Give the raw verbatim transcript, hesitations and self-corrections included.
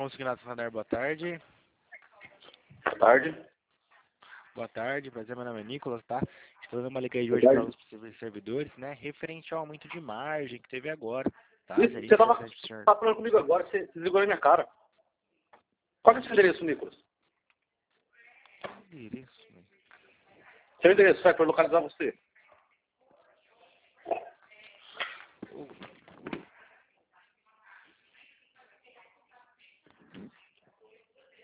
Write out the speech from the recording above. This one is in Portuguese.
Consignado Santander, boa tarde. Boa tarde. Boa tarde, prazer, meu nome é Nicolas, tá? Estou dando uma liga aí hoje para os possíveis servidores, né? Referente ao aumento de margem que teve agora, tá? Isso, você estava tá falando comigo agora, você, você ligou na minha cara. Qual que é o seu endereço, Nicolas? Endereço, né? Seu endereço, vai para localizar você.